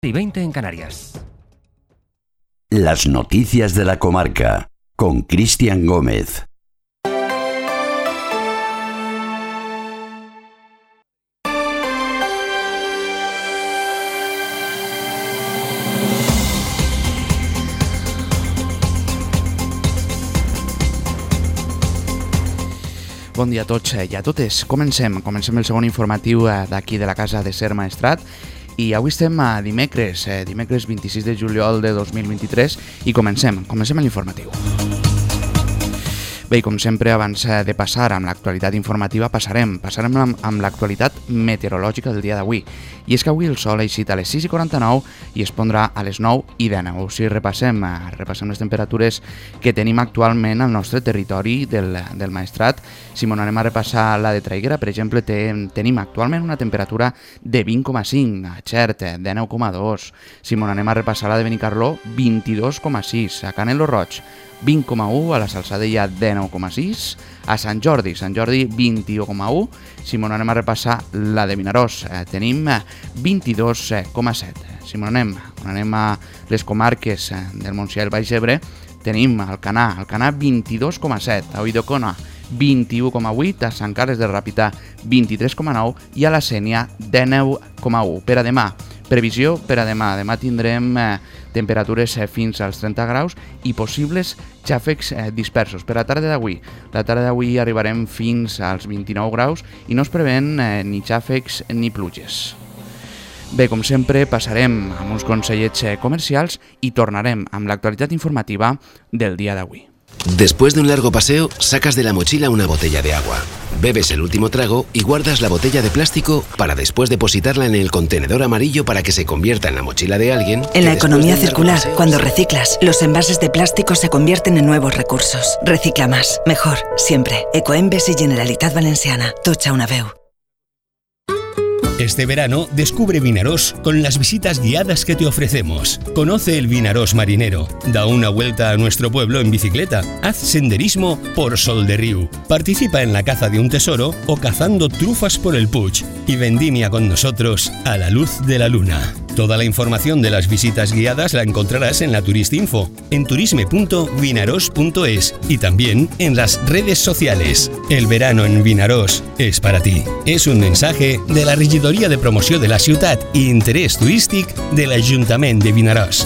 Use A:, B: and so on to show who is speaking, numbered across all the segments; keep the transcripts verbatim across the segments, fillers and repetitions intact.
A: y veinte en Canarias.
B: Las noticias de la comarca con Cristian Gómez.
C: Bon dia a tots i a totes. Comencem. Comencem el segon informatiu d'aquí de la Casa de Ser Maestrat. I avui estem a dimecres, eh, dimecres vint-i-sis de juliol de dos mil vint-i-tres i comencem, comencem l'informatiu. Bé, com sempre, abans de passar amb l'actualitat informativa, passarem, passarem amb, amb l'actualitat meteorològica del dia d'avui. I és que avui el sol ha eixit a les sis i quaranta-nou i es pondrà a les nou i dènou. O sigui, repassem, repassem les temperatures que tenim actualment al nostre territori del, del Maestrat. Si m'ho anem a repassar la de Traiguera, per exemple, ten, tenim actualment una temperatura de vint coma cinc, a Xert, de nou coma dos. Si m'ho anem a repassar la de Benicarló, vint-i-dos coma sis, a Canelo Roig, vint coma u, a la Salzadella de nou coma sis, a Sant Jordi, Sant Jordi vint-i-u coma u, si m'ho anem a repassar la de Vinaròs, eh, tenim vint-i-dos coma set. Si m'ho anem, anem a les comarques del Montsià i el Baix Ebre, tenim Alcanar, Alcanar vint-i-dos coma set, a Ulldecona vint-i-u coma vuit, a Sant Carles de Ràpita vint-i-tres coma nou i a la Sénia dinou coma u. Per a demà, previsió per a demà. Demà tindrem eh, temperatures eh, fins als trenta graus i possibles xàfecs eh, dispersos. Per a la tarda d'avui, la tarda d'avui arribarem fins als vint-i-nou graus i no es prevén eh, ni xàfecs ni pluges. Bé, com sempre, passarem amb uns consellets eh, comercials i tornarem amb l'actualitat informativa del dia d'avui.
D: Después de un largo paseo, sacas de la mochila una botella de agua. Bebes el último trago y guardas la botella de plástico para después depositarla en el contenedor amarillo para que se convierta en la mochila de alguien.
E: En la economía circular, cuando reciclas, los envases de plástico se convierten en nuevos recursos. Recicla más, mejor, siempre. Ecoembes y Generalitat Valenciana. Tocha una veu.
F: Este verano descubre Vinaròs con las visitas guiadas que te ofrecemos. Conoce el Vinaròs marinero, da una vuelta a nuestro pueblo en bicicleta, haz senderismo por Sol de Riu, participa en la caza de un tesoro o cazando trufas por el Puig y vendimia con nosotros a la luz de la luna. Toda la información de las visitas guiadas la encontrarás en la Turistinfo, en turisme punto vinaròs punto es y también en las redes sociales. El verano en Vinaròs es para ti. Es un mensaje de la Regidoria de Promoció de la Ciutat i Interès Turístic de l'Ajuntament de Vinaròs.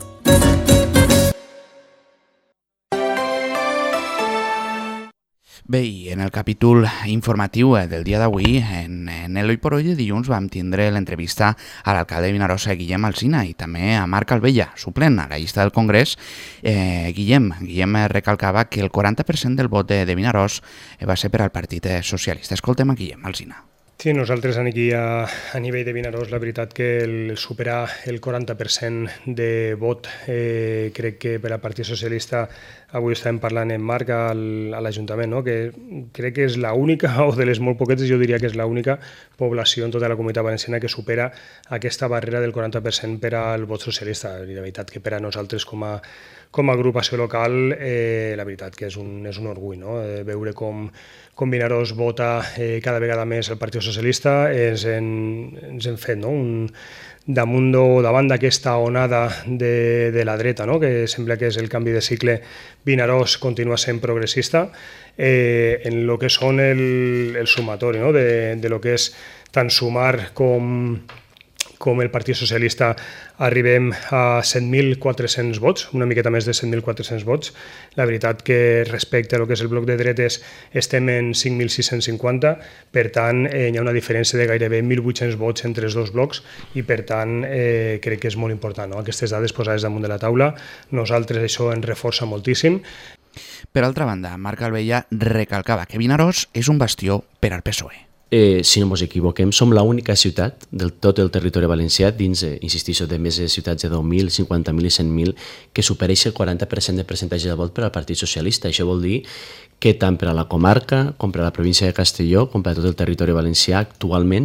C: Bé, i en el capítol informatiu del dia d'avui, en, en l'Oi por Oi de dilluns, vam tindre l'entrevista a l'alcalde de Vinaròs, Guillem Alsina, i també a Marc Albella, suplent a la llista del Congrés. Eh, Guillem, Guillem recalcava que el quaranta per cent del vot de, de Vinaròs va ser per al Partit Socialista. Escoltem a Guillem Alsina.
G: Sí, nosaltres aquí a, a nivell de Vinaròs, la veritat que el superar el quaranta per cent de vot, eh, crec que per al Partit Socialista, avui estàvem parlant en Marc al, a l'Ajuntament, no? Que crec que és l'única, o de les molt poquetes, jo diria que és l'única població en tota la Comunitat Valenciana que supera aquesta barrera del quaranta per cent per al vot socialista. I la veritat que per a nosaltres com a, com a agrupació local, eh, la veritat que és un, és un orgull, no? Eh, veure com, com Vinaròs vota eh, cada vegada més el Partit Socialista, ens, en, ens hem fet, no? Un, damunt o davant d'aquesta onada de, de la dreta, no? Que sembla que és el canvi de cicle, Vinaròs continua sent progressista eh, en el que són el, el sumatori, no? de, de lo que és tant Sumar com, com el Partit Socialista. Arribem a set mil quatre-cents vots, una miqueta més de set mil quatre-cents vots. La veritat que respecte a lo que és el bloc de dretes estem en cinc mil sis-cents cinquanta, per tant eh, hi ha una diferència de gairebé mil vuit-cents vots entre els dos blocs i per tant eh, crec que és molt important, no? Aquestes dades posades damunt de la taula. Nosaltres això ens reforça moltíssim.
C: Per altra banda, Marc Albella recalcava que Vinaròs és un bastió per al P S O E.
H: Eh, si no ens equivoquem, som l'única ciutat del tot el territori valencià, dins, eh, insistixo, de més de ciutats de deu mil, cinquanta mil i cent mil, que supereix el quaranta per cent de percentatge de vot per al Partit Socialista. Això vol dir que tant per a la comarca com per a la província de Castelló, com per a tot el territori valencià, actualment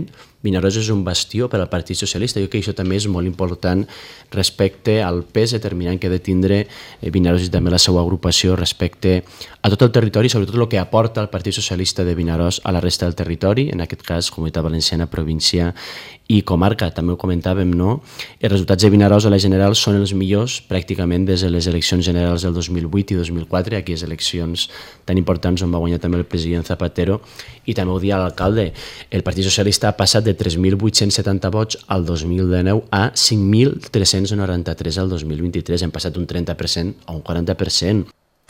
H: Vinaròs és un bastió per al Partit Socialista. Jo crec que això també és molt important respecte al pes determinant que ha de tindre Vinaròs i també la seva agrupació respecte a tot el territori, sobretot el que aporta el Partit Socialista de Vinaròs a la resta del territori, en aquest cas Comunitat Valenciana, província i comarca. També ho comentàvem, no? Els resultats de Vinaròs a la general són els millors pràcticament des de les eleccions generals del dos mil vuit i dos mil quatre, aquelles eleccions tan importants on va guanyar també el president Zapatero, i també ho dia l'alcalde. El Partit Socialista ha passat de tres mil vuit-cents setanta vots al dos mil dinou a cinc mil tres-cents noranta-tres al dos mil vint-i-tres. Hem passat un trenta per cent a un quaranta per cent.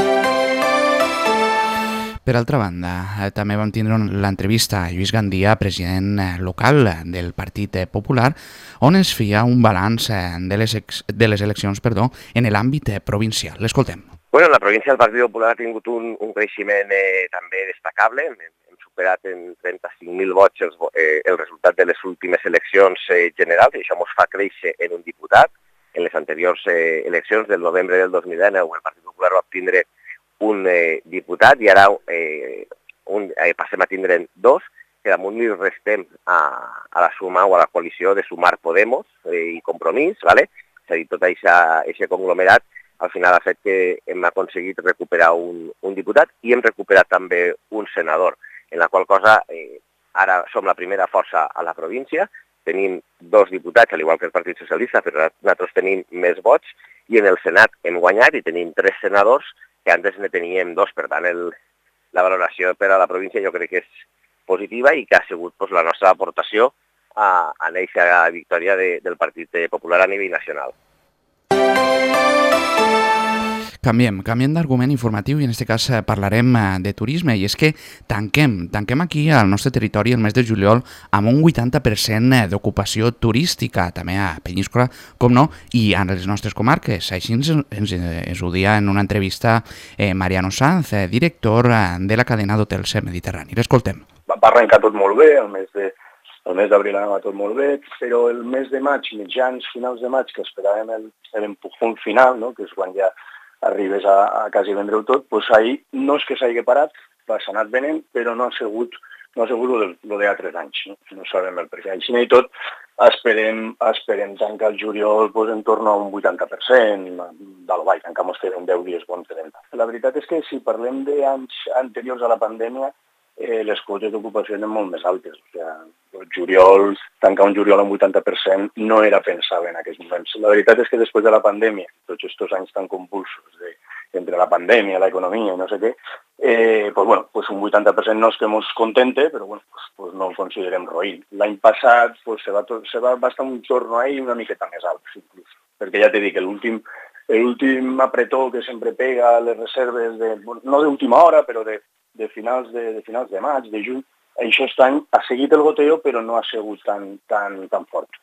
C: Per altra banda, també vam tindre l'entrevista a Lluís Gandia, president local del Partit Popular, on es feia un balanç de les, ex, de les eleccions perdó, en l'àmbit provincial. L'escoltem.
A: Bueno, la província del Partit Popular ha tingut un, un creixement eh, també destacable. Hem, hem superat en trenta-cinc mil vots els, eh, el resultat de les últimes eleccions eh, generals, i això ens fa créixer en un diputat. En les anteriors eh, eleccions del novembre del dos mil dinou el Partit Popular va obtindre un eh, diputat i ara eh, un, eh, passem a tindre'n dos, que damunt li restem a, a la suma o a la coalició de Sumar Podemos eh, i Compromís, ¿vale? És a dir, tot aquest conglomerat al final ha fet que hem aconseguit recuperar un, un diputat i hem recuperat també un senador, en la qual cosa eh, ara som la primera força a la província, tenim dos diputats, al igual que el Partit Socialista, però nosaltres tenim més vots, i en el Senat hem guanyat i tenim tres senadors, que antes ne teníem dos. Per tant, el, la valoració per a la província jo crec que és positiva i que ha sigut pues, la nostra aportació a, a aquesta victòria de, del Partit Popular a nivell nacional.
C: Canviem, canviem d'argument informatiu i en aquest cas parlarem de turisme, i és que tanquem, tanquem aquí al nostre territori el mes de juliol amb un vuitanta per cent d'ocupació turística, també a Peníscola, com no, i a les nostres comarques. Així ens, ens, ens ho dia en una entrevista eh, Mariano Sanz, eh, director de la cadena d'hotels Mediterrani. L'escoltem.
I: Va arrencar tot molt bé, el mes de El mes d'abril anava tot molt bé, però el mes de maig, mitjans, finals de maig, que esperàvem l'empujón final, no? Que és quan ja arribes a, a quasi vendre-ho tot, doncs ahir no és que s'hagi parat, s'ha anat venent, però no ha sigut, no ha sigut el d'altres anys, no? No sabem el perquè. Així i tot, esperem, esperem tancar el juliol doncs, en torn a un vuitanta per cent del ball, encara mos queden deu dies bons de venda. La veritat és que si parlem d'anys anteriors a la pandèmia, eh, les quotes d'ocupació eren molt més altes. O sigui, el juliol, tancar un juliol amb vuitanta per cent no era pensable en aquests moments. La veritat és que després de la pandèmia, tots aquests anys tan convulsos de, entre la pandèmia, l'economia i no sé què, eh, pues bueno, pues un vuitanta per cent no és que ens contente, però bueno, pues, pues no ho considerem roïn. L'any passat pues, se, va tot, se va bastar un torno ahí una miqueta més alt, inclús. Perquè ja t'he dit que l'últim l'últim apretó que sempre pega les reserves, de, no d'última hora, però de de finals de, de finals de maig, de juny, això aquest any ha seguit el goteo, però no ha sigut tan, tan, tan fort.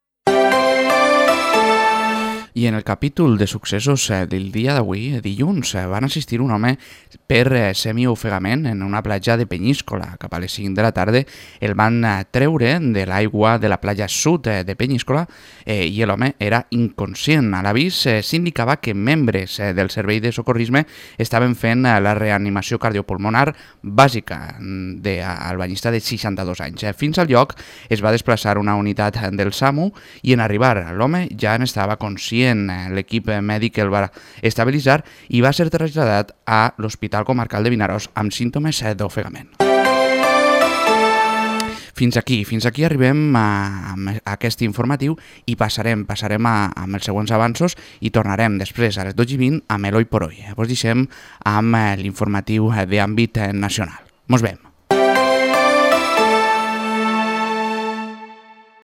C: I en el capítol de successos del dia d'avui, dilluns, van assistir un home per semiofegament en una platja de Peníscola. Cap a les cinc de la tarda el van treure de l'aigua de la platja sud de Peníscola eh, i l'home era inconscient. A l'avís eh, s'indicava que membres eh, del servei de socorrisme estaven fent la reanimació cardiopulmonar bàsica del banyista de seixanta-dos anys. Fins al lloc es va desplaçar una unitat del SAMU i en arribar l'home ja n'estava conscient. L'equip mèdic el va estabilitzar i va ser traslladat a l'Hospital Comarcal de Vinaròs amb símptomes d'ofegament. Fins aquí, fins aquí arribem a, a aquest informatiu i passarem, passarem a, amb els següents avanços i tornarem després a les dotze i vint amb l'Hoy por Hoy. Vos deixem amb l'informatiu d'àmbit nacional. Mos veiem.